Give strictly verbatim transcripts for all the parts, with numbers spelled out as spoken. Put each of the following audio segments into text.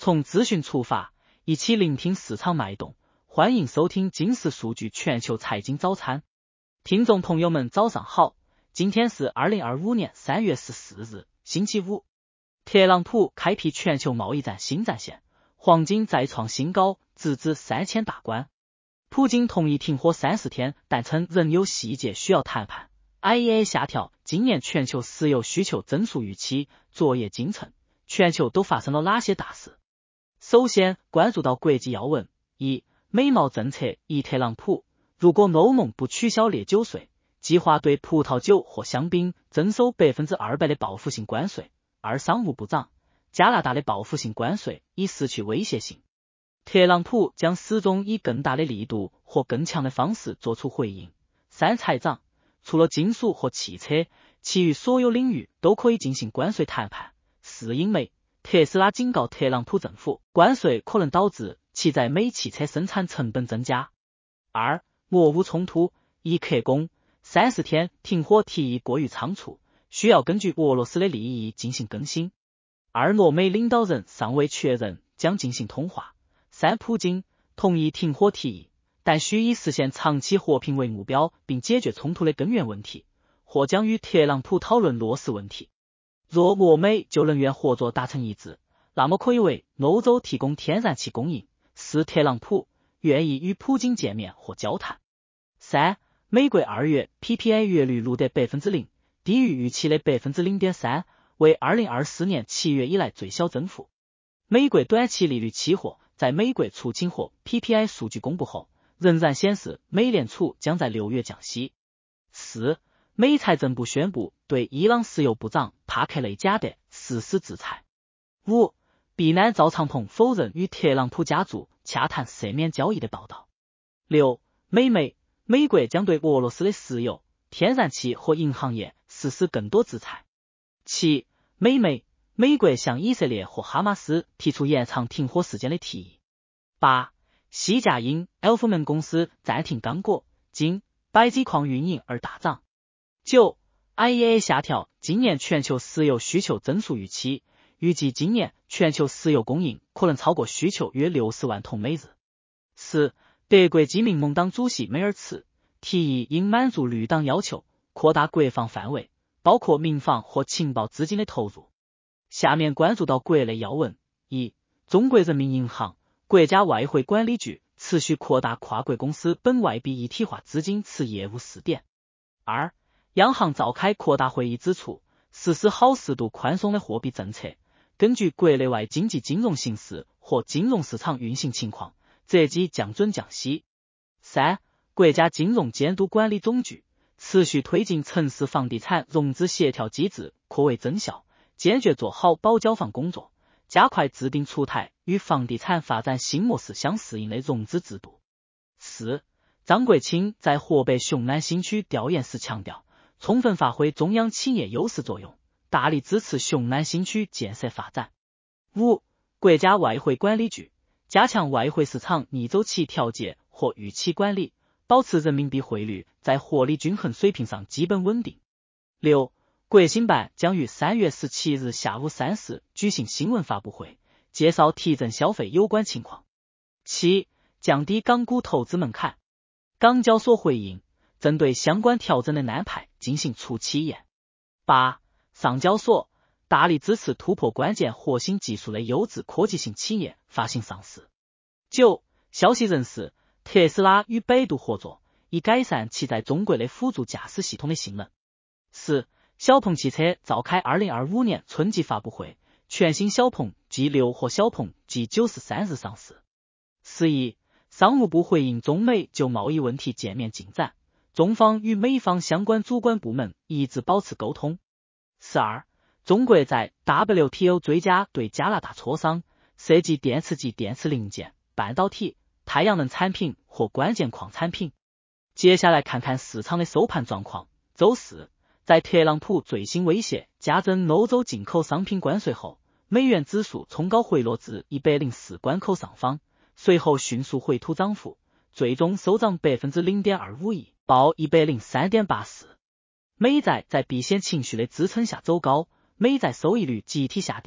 从资讯出发，一起聆听市场脉动，欢迎收听金石数据全球财经早餐。听众朋友们早上好，今天是二零二五年三月十四日，星期五。特朗普开辟全球贸易战新战线，黄金再创新高，直至三千大关。普京同意停火三十天，但称仍有细节需要谈判。I E A 下调今年全球石油需求增速预期，昨夜今晨，全球都发生了哪些大事？首先关注到国际要闻：一、美贸政策一特朗普，如果欧盟不取消烈酒税，计划对葡萄酒或香槟征收 百分之二百 的报复性关税。二、商务部长，加拿大的报复性关税已失去威胁性。特朗普将始终以更大的力度或更强的方式作出回应。三、财长，除了金属和汽车，其余所有领域都可以进行关税谈判。四、英美，特斯拉警告特朗普政府，关税可能导致其在美汽车生产成本增加。二、俄乌冲突一、克宫，三十天停火提议过于仓促，需要根据俄罗斯的利益进行更新。二、俄美领导人尚未确认将进行通话。三、普京同意停火提议，但需以实现长期和平为目标，并解决冲突的根源问题，或将与特朗普讨论落实问题。若俄美就能源合作达成一致，那么可以为欧洲提供天然气供应，使特朗普愿意与普京见面或交谈。三、美国二月 P P I 月率录得 百分之零， 低于预期的 百分之零点三， 为二零二四年七月以来最小增幅。美国短期利率期货在美国储期货 P P I 数据公布后，仍然显示美联储将在六月降息。四、美财政部宣布对伊朗石油部长帕克雷加德实施制裁。五、避难赵长鹏否认与特朗普家族洽谈赦免交易的报道。六、美美，美国将对俄罗斯的石油、天然气和银行业实施更多制裁。七、美美，美国向以色列和哈马斯提出延长停火时间的提议。八、西价因 Elfman 公司暂停刚果、金、白金矿运营而大涨。九、I E A 下调今年全球石油需求增速预期，预计今年全球石油供应可能超过需求约六十万桶每日。十、德国基民盟党主席梅尔茨提议应满足绿党要求，扩大国防范围，包括民防或情报资金的投入。下面关注到国内要闻：一、中国人民银行、国家外汇管理局持续扩大跨国公司本外币一体化资金池业务试点。二、央行召开扩大会议指出，实施好适度宽松的货币政策，根据国内外经济金融形势和金融市场运行情况，择机降准降息。三、国家金融监督管理总局持续推进城市房地产融资协调机制扩为增效，坚决做好保交房工作，加快制定出台与房地产发展新模式相适应的融资制度。四、张国清在河北雄安新区调研时强调，充分发挥中央企业优势作用，大力支持雄安新区建设发展。五、国家外汇管理局加强外汇市场逆周期调节和预期管理，保持人民币汇率在合理均衡水平上基本稳定。六、国新办将于三月十七日下午三时举行新闻发布会，介绍提振消费有关情况。七、降低港股投资门槛。港交所回应，针对相关调整的安排进行初期验。八、上交所大力支持突破关键核心技术的优质科技性企业发行上市。九、消息人士，特斯拉与百度合作，以改善其在中国的辅助驾驶系统的性能。十、小鹏汽车召开二零二五年春季发布会，全新小鹏 G 六 和小鹏 G 九 十三日上市。十一、商务部回应中美就贸易问题见面进展，中方与美方相关主管部门一直保持沟通。十二、中国在 W T O 追加对加拿大磋商，涉及电池及电池零件、半导体、太阳能产品或关键矿产品。接下来看看市场的收盘状况。周四，在特朗普最新威胁加征欧洲进口商品关税后，美元指数冲高回落至一百零四关口上方，随后迅速回吐涨幅，最终收涨 百分之零点二五 亿，报 一百零三点八四。美债在避险情绪的支撑下走高，美债收益率集体下跌，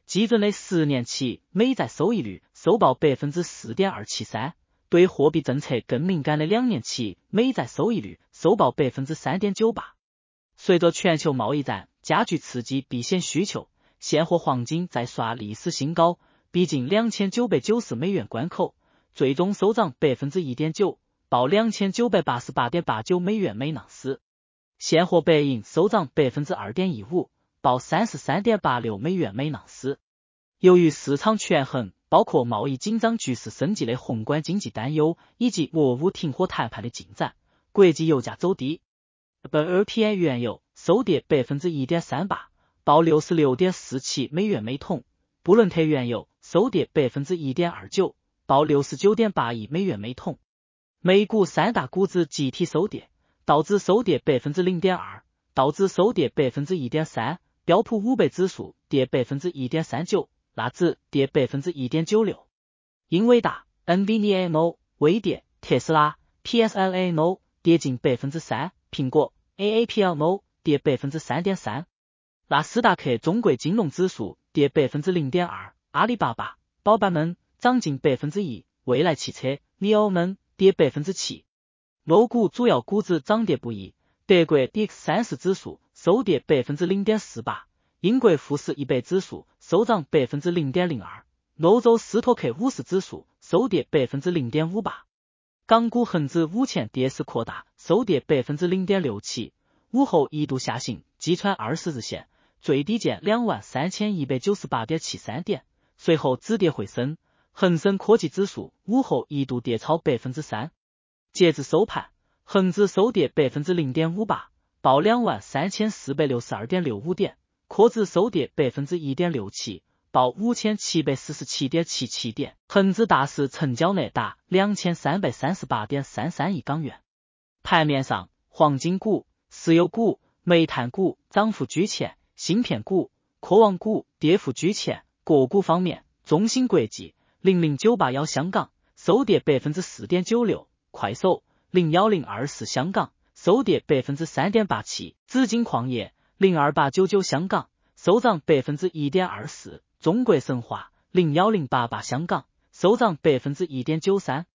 基准类十年期美债收益率收报 百分之四点二七三， 对货币政策更敏感的两年期美债收益率收报 百分之三点九八。随着全球贸易战加剧刺激避险需求，现货黄金在刷历史新高，逼近两千九百九十美元关口，最终收涨 百分之一点九， 报 两千九百八十八点八九美元每盎司。现货白银收涨 百分之二点一五， 报 三十三点八六美元每盎司。由于市场权衡包括贸易紧张局势升级的宏观经济担忧以及俄乌停火谈判的进展，国际油价走低。W T I 原油收跌 百分之一点三八， 报 六十六点四七美元每桶。布伦特原油收跌 百分之一点二九， 报 六十九点八亿美元每桶。美股三大股指集体收跌，道指收跌 百分之零点二， 道指收跌 百分之一点三， 标普五百指数跌 百分之一点三九， 纳指跌 百分之一点九六。 英伟达、N V I D I A、微跌，特斯拉、T S L A 跌近 百分之三， 苹果、A A P L 跌 百分之三点三。 纳斯达克中国金融指数跌 百分之零点二， 阿里巴巴、宝板们涨近 百分之一， 蔚来汽车、N I O 们跌 百分之七。 欧股主要股指涨跌不一，德国 D X 三十 指数收跌 百分之零点四八， 英国富时一百指数收涨 百分之零点零二， 欧洲斯托克五十指数收跌 百分之零点五八。 港股恒指五千跌势扩大，收跌 百分之零点六七， 午后一度下行击穿二十日线，最低见 两万三千一百九十八点七三点，随后止跌回升。恒生科技指数午后一度跌超 百分之三。 截至收盘，恒指收跌 百分之零点五八， 报 两万三千四百六十二点六五点，科指收跌 百分之一点六七， 报 五千七百四十七点七七点，恒指大市成交额达 两千三百三十八点三三亿港元。盘面上，黄金股、石油股、煤炭股涨幅居前，芯片股、科网股跌幅居前。个股方面，中芯国际、零零九八一香港收跌 百分之四点九六， 快手、零一零二四香港收跌 百分之三点八七， 紫金矿业、零二八九九香港收涨 百分之一点二四， 中国神华、零一零八八香港收涨 百分之一点九三。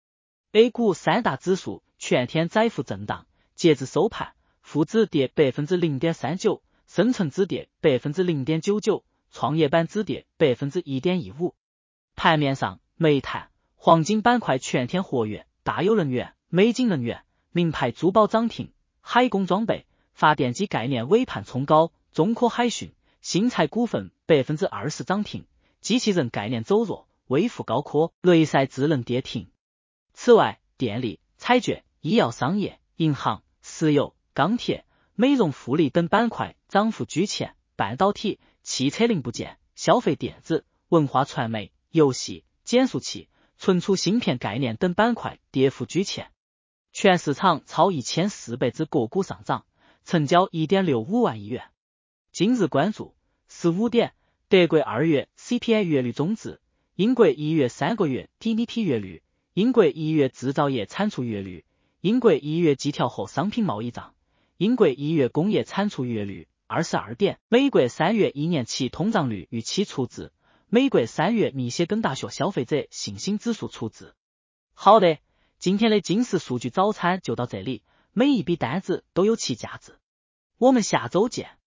A 股三大指数全天窄幅震荡，截至收盘，沪指跌 百分之零点三九， 深成指跌 百分之零点九九， 创业板指跌 百分之一点一五。 盘面上，煤炭、黄金板块全天活跃，大有能源、美景能源、名牌珠宝涨停，海工装备、发电机概念尾盘冲高，中科海讯、新材股份 百分之二十 涨停，机器人概念走弱，微富高科、雷赛智能跌停。此外，电力、彩券、医药商业、银行、石油、钢铁、美容护理等板块涨幅居前，半导体、汽车零部件、消费电子、文化传媒、游戏、减速器、存储芯片概念等板块跌幅居前。全市场超一千四百只个股上涨，成交 一点六五万亿元。今日关注十五点，德国二月 C P I 月率终值，英国一月三个月 G D P 月率，英国一月制造业产出月率，英国一月季调后商品贸易账，英国一月工业产出月率。二十二点，美国三月一年期通胀率预期初值，美国三月密歇根大学消费者信心指数初值。好的，今天的金石数据早餐就到这里，每一笔单子都有其价值。我们下周见。